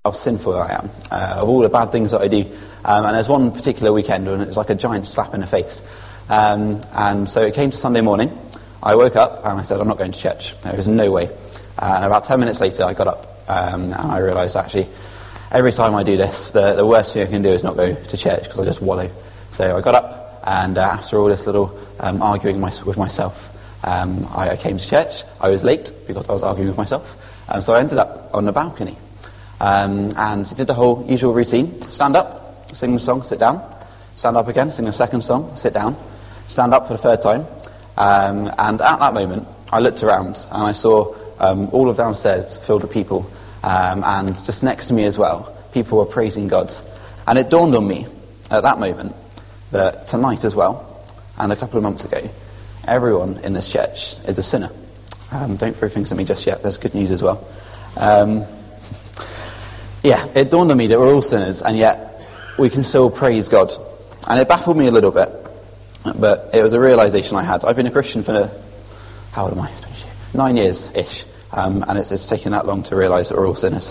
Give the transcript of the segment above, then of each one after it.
how sinful I am, of all the bad things that I do. And there's one particular weekend when it was like a giant slap in the face. And so it came to Sunday morning. I woke up and I said, I'm not going to church. There was no way. And about 10 minutes later, I got up and I realised actually, every time I do this, the worst thing I can do is not go to church because I just wallow. So I got up and after all this little arguing with myself, I came to church. I was late because I was arguing with myself. So I ended up on the balcony. And did the whole usual routine. Stand up, sing a song, sit down. Stand up again, sing a second song, sit down. Stand up for the third time. And at that moment, I looked around and I saw all of downstairs filled with people. And just next to me as well, people were praising God. And it dawned on me at that moment that tonight as well, and a couple of months ago, everyone in this church is a sinner. Don't throw things at me just yet, there's good news as well. It dawned on me that we're all sinners, and yet we can still praise God. And it baffled me a little bit, but it was a realisation I had. I've been a Christian for, how old am I? 9 years-ish, and it's taken that long to realise that we're all sinners.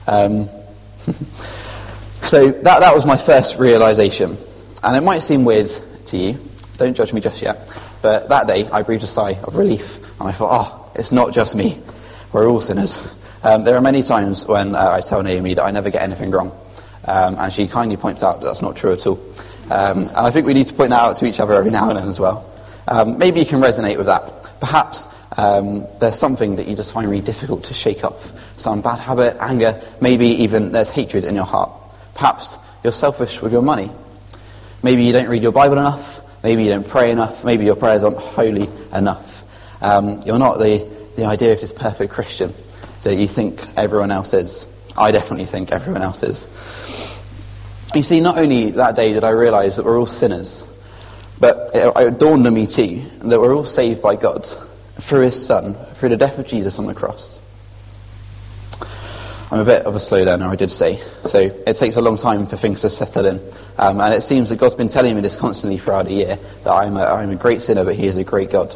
So that was my first realisation. And it might seem weird to you, don't judge me just yet, but that day I breathed a sigh of relief, and I thought, it's not just me, we're all sinners. There are many times when I tell Naomi that I never get anything wrong, and she kindly points out that that's not true at all. And I think we need to point that out to each other every now and then as well. Maybe you can resonate with that. Perhaps there's something that you just find really difficult to shake off. Some bad habit, anger, maybe even there's hatred in your heart. Perhaps you're selfish with your money. Maybe you don't read your Bible enough. Maybe you don't pray enough. Maybe your prayers aren't holy enough. You're not the idea of this perfect Christian that you think everyone else is. I definitely think everyone else is. You see, not only that day did I realise that we're all sinners, but it dawned on me too that we're all saved by God through his Son, through the death of Jesus on the cross. I'm a bit of a slow learner, I did say, so it takes a long time for things to settle in. And it seems that God's been telling me this constantly throughout the year, that I'm a great sinner, but he is a great God.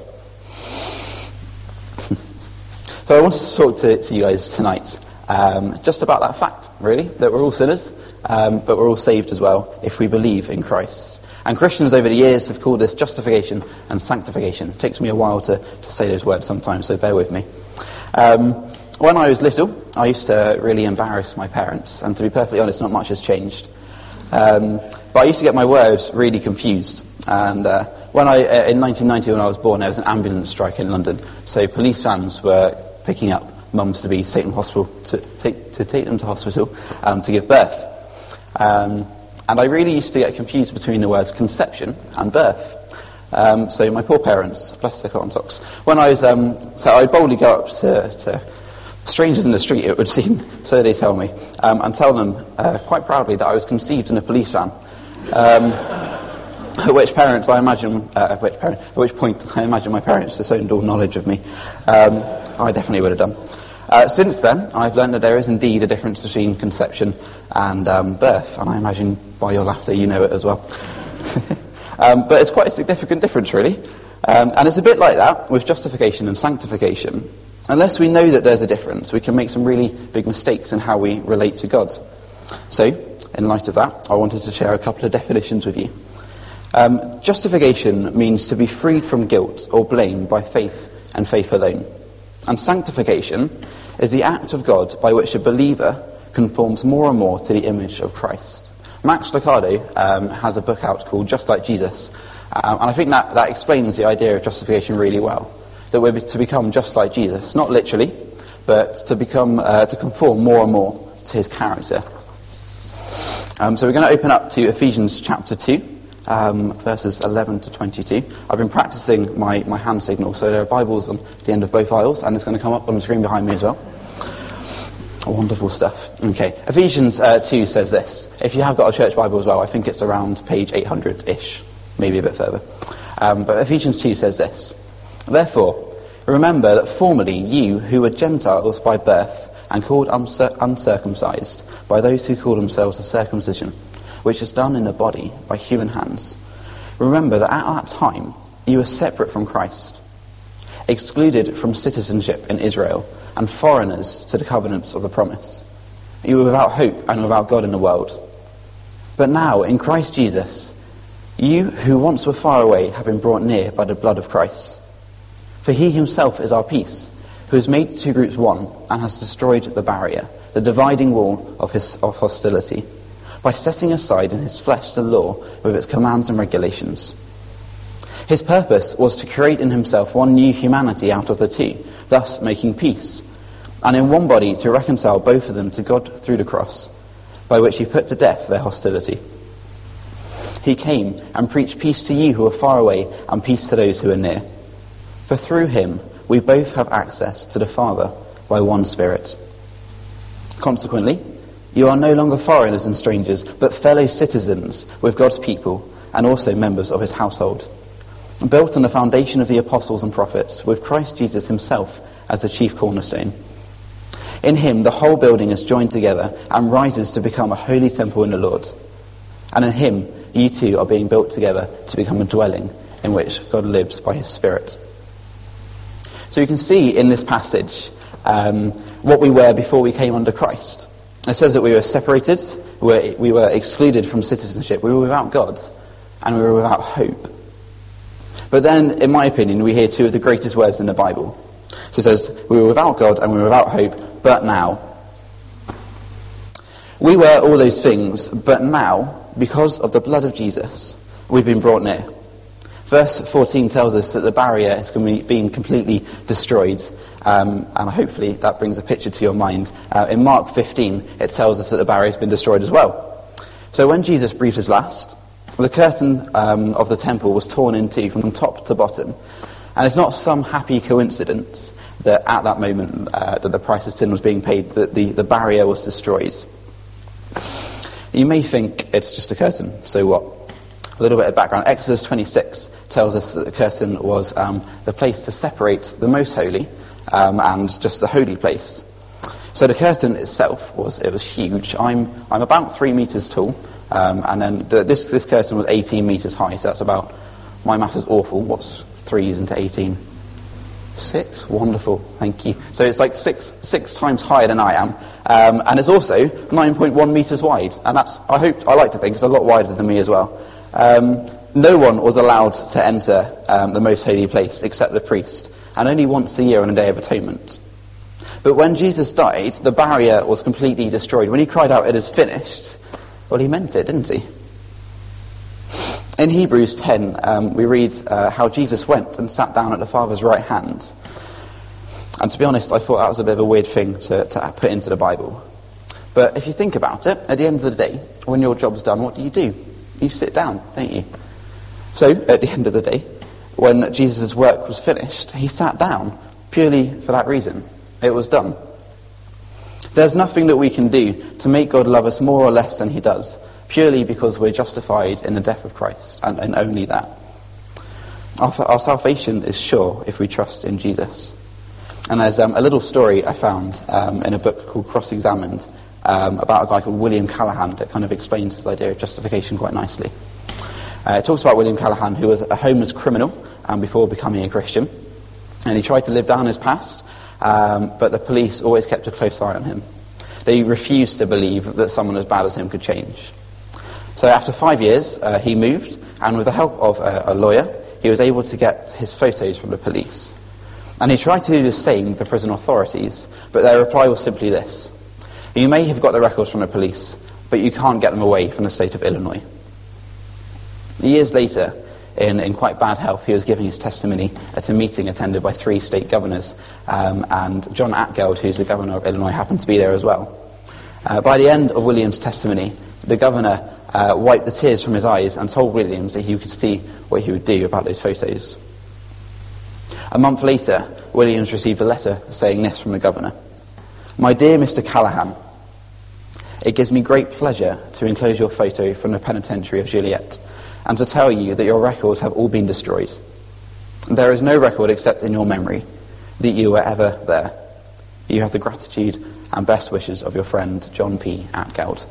So I wanted to talk to you guys tonight just about that fact, really, that we're all sinners, but we're all saved as well if we believe in Christ. And Christians over the years have called this justification and sanctification. It takes me a while to say those words sometimes, so bear with me. When I was little, I used to really embarrass my parents, and to be perfectly honest, not much has changed. But I used to get my words really confused. And in 1990, when I was born, there was an ambulance strike in London. So police vans were picking up mums to be taken to hospital to take them to hospital to give birth. And I really used to get confused between the words conception and birth. So my poor parents, bless their cotton socks. When I was, so I'd boldly go up to strangers in the street, it would seem, so they tell me, and tell them quite proudly that I was conceived in a police van. At which point I imagine my parents disowned all knowledge of me. I definitely would have done. Since then, I've learned that there is indeed a difference between conception and birth, and I imagine by your laughter you know it as well. But it's quite a significant difference, really. And it's a bit like that with justification and sanctification. Unless we know that there's a difference, we can make some really big mistakes in how we relate to God. So, in light of that, I wanted to share a couple of definitions with you. Justification means to be freed from guilt or blame by faith and faith alone. And sanctification is the act of God by which a believer conforms more and more to the image of Christ. Max Lucado has a book out called Just Like Jesus, and I think that explains the idea of justification really well. That we're to become just like Jesus, not literally, but to conform more and more to his character. So we're going to open up to Ephesians chapter 2, verses 11 to 22. I've been practicing my hand signal, so there are Bibles on the end of both aisles, and it's going to come up on the screen behind me as well. Wonderful stuff. Okay, Ephesians 2 says this. If you have got a church Bible as well, I think it's around page 800-ish, maybe a bit further. But Ephesians 2 says this. Therefore, remember that formerly you who were Gentiles by birth and called uncircumcised by those who call themselves the circumcision, which is done in the body by human hands. Remember that at that time you were separate from Christ, excluded from citizenship in Israel, and foreigners to the covenants of the promise, You were without hope and without God in the world. But now, in Christ Jesus, you who once were far away have been brought near by the blood of Christ. For he himself is our peace, who has made two groups one and has destroyed the barrier, the dividing wall of hostility, by setting aside in his flesh the law with its commands and regulations. His purpose was to create in himself one new humanity out of the two, thus making peace, and in one body to reconcile both of them to God through the cross, by which he put to death their hostility. He came and preached peace to you who are far away and peace to those who are near. For through him we both have access to the Father by one Spirit. Consequently, you are no longer foreigners and strangers, but fellow citizens with God's people and also members of his household, built on the foundation of the apostles and prophets, with Christ Jesus himself as the chief cornerstone. In him the whole building is joined together and rises to become a holy temple in the Lord. And in him you too are being built together to become a dwelling in which God lives by his Spirit. So you can see in this passage what we were before we came under Christ. It says that we were separated, we were excluded from citizenship, we were without God, and we were without hope. But then, in my opinion, we hear two of the greatest words in the Bible. So it says, we were without God and we were without hope, but now. We were all those things, but now, because of the blood of Jesus, we've been brought near. Verse 14 tells us that the barrier has been completely destroyed, and hopefully that brings a picture to your mind. In Mark 15, it tells us that the barrier has been destroyed as well. So when Jesus breathed his last, the curtain of the temple was torn in two from top to bottom. And it's not some happy coincidence that at that moment that the price of sin was being paid, that the barrier was destroyed. You may think it's just a curtain, so what? A little bit of background. Exodus 26 tells us that the curtain was the place to separate the most holy and just the holy place. So the curtain itself was huge. I'm about 3 meters tall, and then this curtain was 18 meters high. So that's about, my math is awful. What's 3s into 18? 6. Wonderful. Thank you. So it's like six times higher than I am, and it's also 9.1 meters wide. And that's, I like to think, it's a lot wider than me as well. No one was allowed to enter the most holy place except the priest, and only once a year on a Day of Atonement. But when Jesus died, the barrier was completely destroyed. When he cried out, "It is finished," well, he meant it, didn't he? In Hebrews 10, we read how Jesus went and sat down at the Father's right hand. And to be honest, I thought that was a bit of a weird thing to put into the Bible. But if you think about it, at the end of the day, when your job's done, what do? You sit down, don't you? So, at the end of the day, when Jesus' work was finished, he sat down purely for that reason. It was done. There's nothing that we can do to make God love us more or less than he does, purely because we're justified in the death of Christ, and only that. Our salvation is sure if we trust in Jesus. And there's a little story I found in a book called Cross-Examined, about a guy called William Callahan that kind of explains this idea of justification quite nicely. It talks about William Callahan, who was a homeless criminal before becoming a Christian, and he tried to live down his past, but the police always kept a close eye on him. They refused to believe that someone as bad as him could change. So after 5 years, he moved, and with the help of a lawyer, he was able to get his photos from the police. And he tried to do the same with the prison authorities, but their reply was simply this: "You may have got the records from the police, but you can't get them away from the state of Illinois." Years later, in quite bad health, he was giving his testimony at a meeting attended by 3 state governors, and John Atgeld, who's the governor of Illinois, happened to be there as well. By the end of William's testimony, the governor wiped the tears from his eyes and told Williams that he could see what he would do about those photos. A month later, Williams received a letter saying this from the governor: "My dear Mr. Callahan, it gives me great pleasure to enclose your photo from the penitentiary of Joliet, and to tell you that your records have all been destroyed. There is no record except in your memory that you were ever there. You have the gratitude and best wishes of your friend, John P. Atgeld."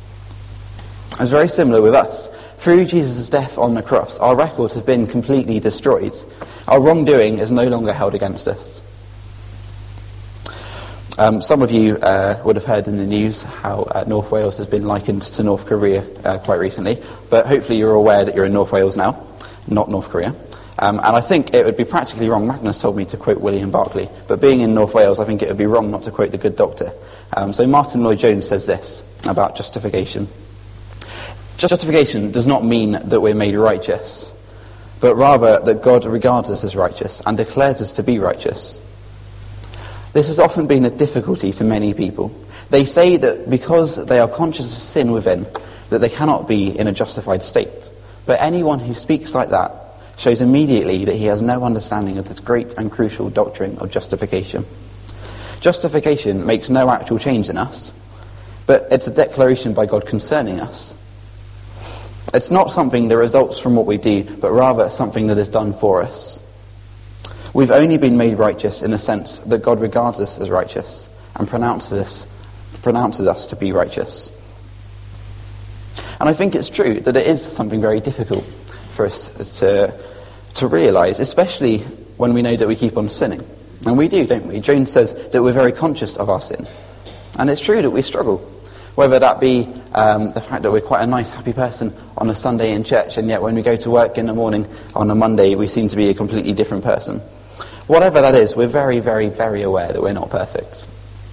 It's very similar with us. Through Jesus' death on the cross, our records have been completely destroyed. Our wrongdoing is no longer held against us. Some of you would have heard in the news how North Wales has been likened to North Korea quite recently, but hopefully you're aware that you're in North Wales now, not North Korea. And I think it would be practically wrong, Magnus told me to quote William Barclay, but being in North Wales, I think it would be wrong not to quote the good doctor. So Martin Lloyd-Jones says this about justification. Justification does not mean that we're made righteous, but rather that God regards us as righteous and declares us to be righteous. This has often been a difficulty to many people. They say that because they are conscious of sin within, that they cannot be in a justified state. But anyone who speaks like that shows immediately that he has no understanding of this great and crucial doctrine of justification. Justification makes no actual change in us, but it's a declaration by God concerning us. It's not something that results from what we do, but rather something that is done for us. We've only been made righteous in the sense that God regards us as righteous and pronounces us to be righteous. And I think it's true that it is something very difficult for us to realise, especially when we know that we keep on sinning. And we do, don't we? Jones says that we're very conscious of our sin. And it's true that we struggle. Whether that be the fact that we're quite a nice, happy person on a Sunday in church, and yet when we go to work in the morning on a Monday, we seem to be a completely different person. Whatever that is, we're very, very, very aware that we're not perfect.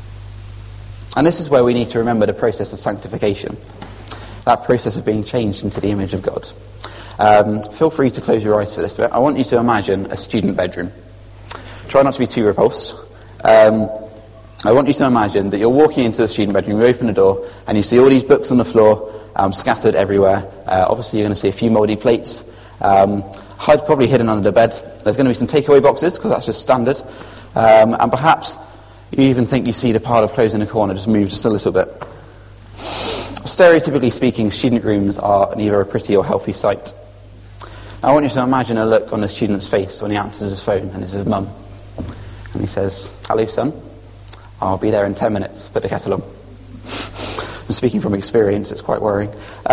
And this is where we need to remember the process of sanctification, that process of being changed into the image of God. Feel free to close your eyes for this bit. I want you to imagine a student bedroom. Try not to be too repulsed. I want you to imagine that you're walking into a student bedroom, you open the door, and you see all these books on the floor, scattered everywhere. Obviously you're going to see a few mouldy plates, probably hidden under the bed. There's going to be some takeaway boxes, because that's just standard. And perhaps you even think you see the pile of clothes in the corner just move just a little bit. Stereotypically speaking, student rooms are neither a pretty or healthy sight. I want you to imagine a look on the student's face when he answers his phone and it's his mum. And he says, "Hello, son. I'll be there in 10 minutes. Put the kettle on." I'm speaking from experience, it's quite worrying.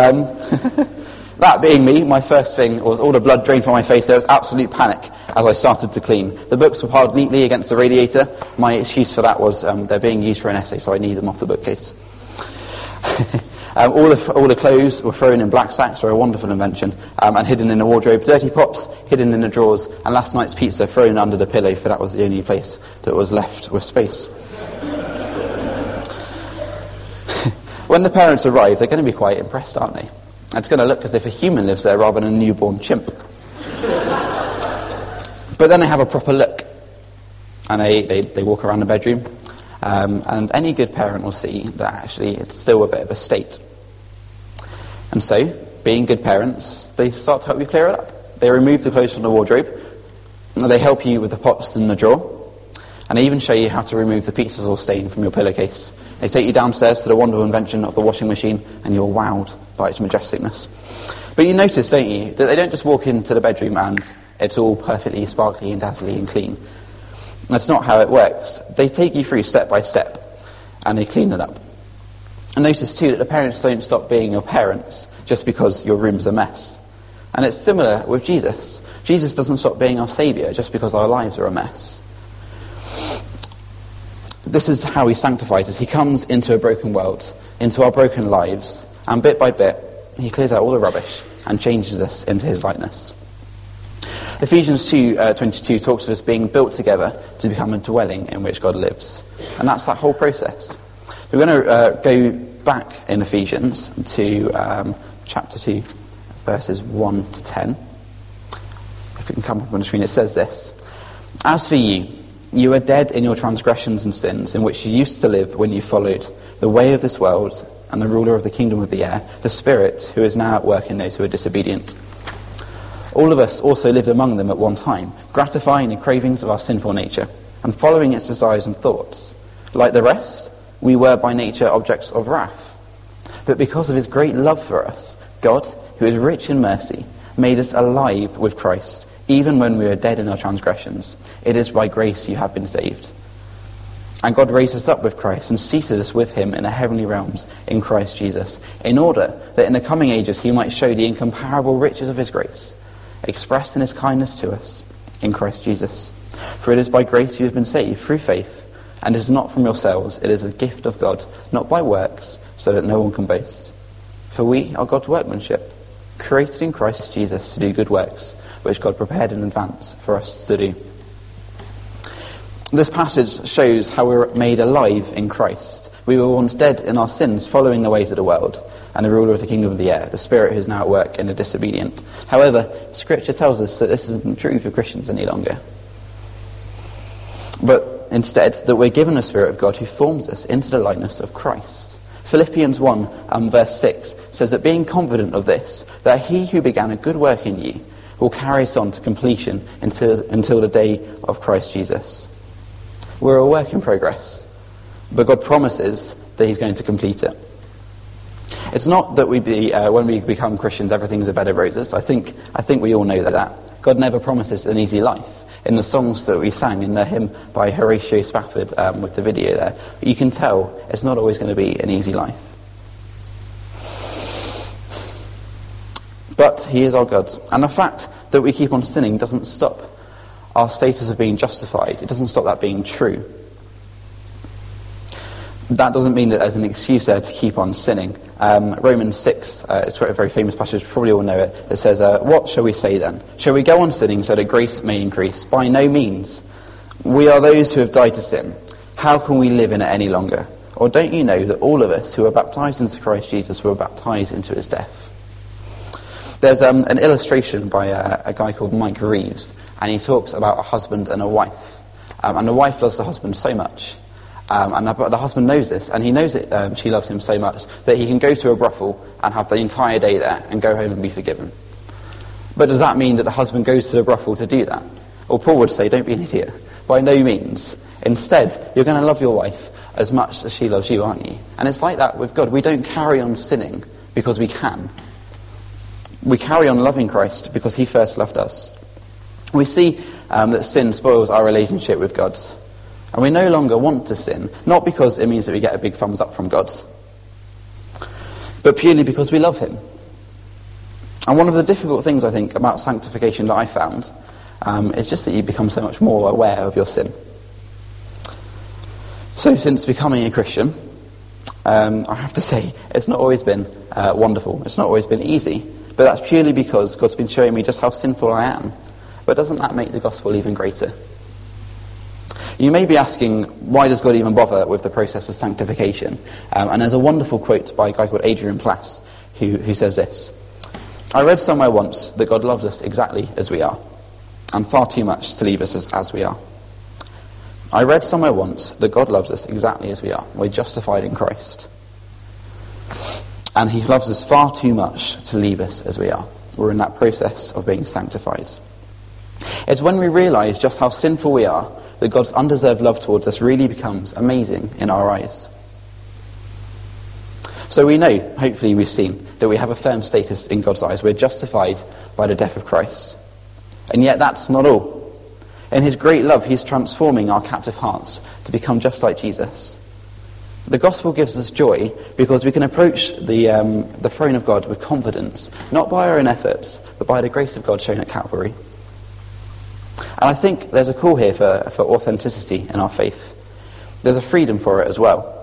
That being me, my first thing was all the blood drained from my face. There was absolute panic as I started to clean. The books were piled neatly against the radiator. My excuse for that was they're being used for an essay, so I need them off the bookcase. All the clothes were thrown in black sacks, or a wonderful invention, and hidden in the wardrobe. Dirty pots hidden in the drawers, and last night's pizza thrown under the pillow, for that was the only place that was left with space. When the parents arrive, they're going to be quite impressed, aren't they? It's going to look as if a human lives there rather than a newborn chimp. But then they have a proper look, and they walk around the bedroom, and any good parent will see that actually it's still a bit of a state. And so, being good parents, they start to help you clear it up. They remove the clothes from the wardrobe, and they help you with the pots in the drawer, and they even show you how to remove the pizzas or stain from your pillowcase. They take you downstairs to the wonderful invention of the washing machine, and you're wowed by its majesticness. But you notice, don't you, that they don't just walk into the bedroom and it's all perfectly sparkly and dazzly and clean. That's not how it works. They take you through step by step, and they clean it up. And notice too that the parents don't stop being your parents just because your room's a mess. And it's similar with Jesus. Jesus doesn't stop being our saviour just because our lives are a mess. This is how he sanctifies us. He comes into a broken world, into our broken lives, and bit by bit, he clears out all the rubbish and changes us into his likeness. Ephesians 2:22 talks of us being built together to become a dwelling in which God lives. And that's that whole process. We're going to go back in Ephesians to chapter 2, verses 1 to 10. If we can come up on the screen, it says this: "As for you, you are dead in your transgressions and sins, in which you used to live when you followed the way of this world and the ruler of the kingdom of the air, the Spirit who is now at work in those who are disobedient. All of us also lived among them at one time, gratifying the cravings of our sinful nature and following its desires and thoughts. Like the rest, we were by nature objects of wrath. But because of his great love for us, God, who is rich in mercy, made us alive with Christ, even when we were dead in our transgressions. It is by grace you have been saved. And God raised us up with Christ and seated us with him in the heavenly realms in Christ Jesus, in order that in the coming ages he might show the incomparable riches of his grace, expressed in his kindness to us in Christ Jesus. For it is by grace you have been saved, through faith, And it is not from yourselves, it is a gift of God, not by works, so that no one can boast. For we are God's workmanship, created in Christ Jesus to do good works, which God prepared in advance for us to do. This passage shows how we were made alive in Christ. We were once dead in our sins, following the ways of the world, and the ruler of the kingdom of the air, the spirit who is now at work in the disobedient. However, Scripture tells us that this isn't true for Christians any longer. But instead, that we're given the Spirit of God who forms us into the likeness of Christ. Philippians 1 verse 6 says that being confident of this, that he who began a good work in you will carry us on to completion until the day of Christ Jesus. We're a work in progress, but God promises that he's going to complete it. It's not that when we become Christians, everything's a bed of roses. I think we all know that. God never promises an easy life. In the songs that we sang in the hymn by Horatio Spafford with the video there, you can tell it's not always going to be an easy life. But he is our God. And the fact that we keep on sinning doesn't stop our status of being justified. It doesn't stop that being true. That doesn't mean that there's an excuse there to keep on sinning. Romans 6, it's a very famous passage, you probably all know it. It says, what shall we say then? Shall we go on sinning so that grace may increase? By no means. We are those who have died to sin. How can we live in it any longer? Or don't you know that all of us who were baptized into Christ Jesus were baptized into his death? There's an illustration by a guy called Mike Reeves, and he talks about a husband and a wife. And the wife loves the husband so much. And the husband knows this, and he knows that she loves him so much that he can go to a brothel and have the entire day there and go home and be forgiven. But does that mean that the husband goes to the brothel to do that? Or Paul would say, don't be an idiot. By no means. Instead, you're going to love your wife as much as she loves you, aren't you? And it's like that with God. We don't carry on sinning because we can. We carry on loving Christ because he first loved us. We see that sin spoils our relationship with God. And we no longer want to sin, not because it means that we get a big thumbs up from God, but purely because we love him. And one of the difficult things, I think, about sanctification that I found is just that you become so much more aware of your sin. So since becoming a Christian, I have to say, it's not always been wonderful. It's not always been easy. But that's purely because God's been showing me just how sinful I am. But doesn't that make the gospel even greater? You may be asking, why does God even bother with the process of sanctification? And there's a wonderful quote by a guy called Adrian Plass who says this. I read somewhere once that God loves us exactly as we are, and far too much to leave us as we are. I read somewhere once that God loves us exactly as we are. We're justified in Christ. And he loves us far too much to leave us as we are. We're in that process of being sanctified. It's when we realise just how sinful we are that God's undeserved love towards us really becomes amazing in our eyes. So we know, hopefully we've seen, that we have a firm status in God's eyes. We're justified by the death of Christ. And yet that's not all. In his great love, he's transforming our captive hearts to become just like Jesus. The gospel gives us joy because we can approach the throne of God with confidence, not by our own efforts, but by the grace of God shown at Calvary. And I think there's a call here for authenticity in our faith. There's a freedom for it as well.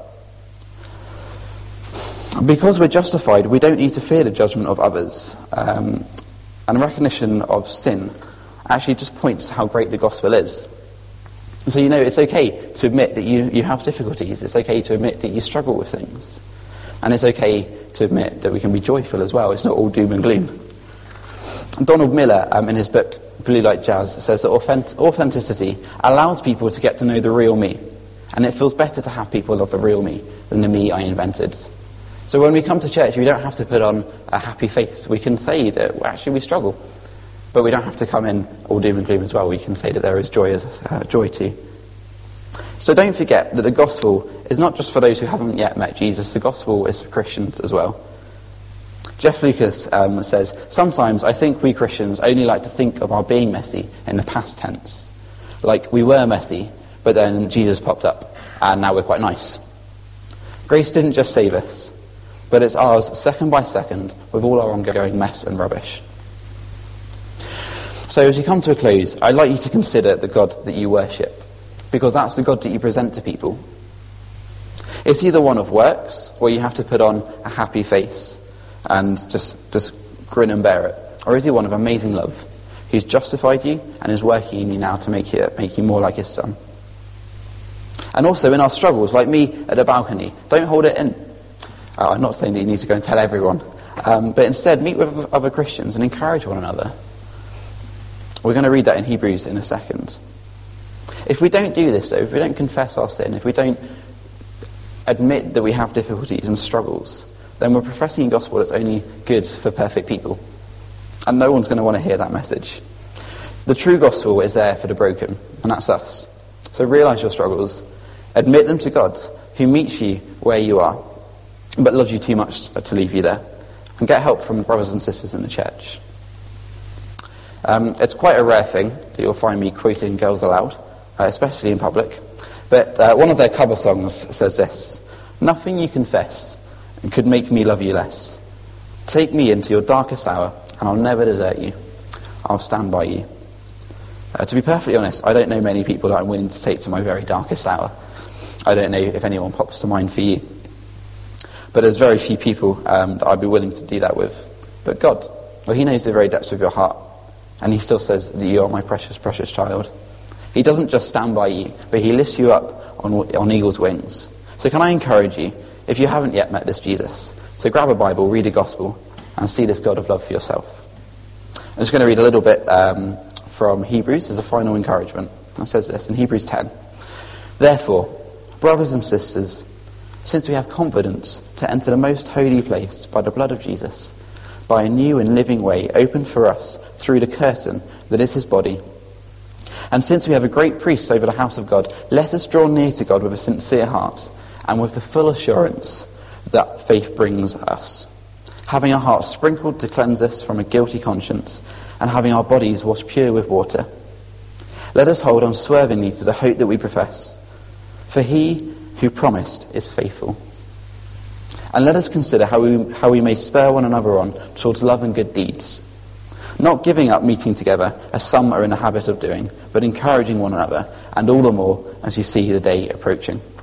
Because we're justified, we don't need to fear the judgment of others. And recognition of sin actually just points to how great the gospel is. So it's okay to admit that you have difficulties. It's okay to admit that you struggle with things. And it's okay to admit that we can be joyful as well. It's not all doom and gloom. Donald Miller, in his book Blue Like Jazz, says that authenticity allows people to get to know the real me. And it feels better to have people love the real me than the me I invented. So when we come to church, we don't have to put on a happy face. We can say that actually we struggle. But we don't have to come in all doom and gloom as well. We can say that there is joy too. So don't forget that the gospel is not just for those who haven't yet met Jesus. The gospel is for Christians as well. Jeff Lucas says, sometimes I think we Christians only like to think of our being messy in the past tense. Like we were messy, but then Jesus popped up, and now we're quite nice. Grace didn't just save us, but it's ours second by second with all our ongoing mess and rubbish. So as you come to a close, I'd like you to consider the God that you worship. Because that's the God that you present to people. Is he the one of works, where you have to put on a happy face and just grin and bear it? Or is he one of amazing love, who's justified you and is working in you now to make you more like his son? And also in our struggles, like me at a balcony, don't hold it in. I'm not saying that you need to go and tell everyone, but instead meet with other Christians and encourage one another. We're going to read that in Hebrews in a second. If we don't do this though, if we don't confess our sin, if we don't admit that we have difficulties and struggles, then we're professing a gospel that's only good for perfect people. And no one's going to want to hear that message. The true gospel is there for the broken, and that's us. So realise your struggles, admit them to God, who meets you where you are, but loves you too much to leave you there. And get help from brothers and sisters in the church. It's quite a rare thing that you'll find me quoting Girls Aloud, especially in public. But one of their cover songs says this: "Nothing you confess could make me love you less. Take me into your darkest hour, and I'll never desert you. I'll stand by you." To be perfectly honest, I don't know many people that I'm willing to take to my very darkest hour. I don't know if anyone pops to mind for you. But there's very few people that I'd be willing to do that with. But God, well, he knows the very depths of your heart. And he still says that you are my precious, precious child. He doesn't just stand by you, but he lifts you up on eagle's wings. So can I encourage you, if you haven't yet met this Jesus, to grab a Bible, read a gospel, and see this God of love for yourself. I'm just going to read a little bit from Hebrews as a final encouragement. It says this in Hebrews 10. "Therefore, brothers and sisters, since we have confidence to enter the most holy place by the blood of Jesus, by a new and living way opened for us through the curtain that is his body, and since we have a great priest over the house of God, let us draw near to God with a sincere heart and with the full assurance that faith brings us, having our hearts sprinkled to cleanse us from a guilty conscience, and having our bodies washed pure with water. Let us hold unswervingly to the hope that we profess, for he who promised is faithful. And let us consider how we may spur one another on towards love and good deeds, not giving up meeting together, as some are in the habit of doing, but encouraging one another, and all the more as you see the day approaching."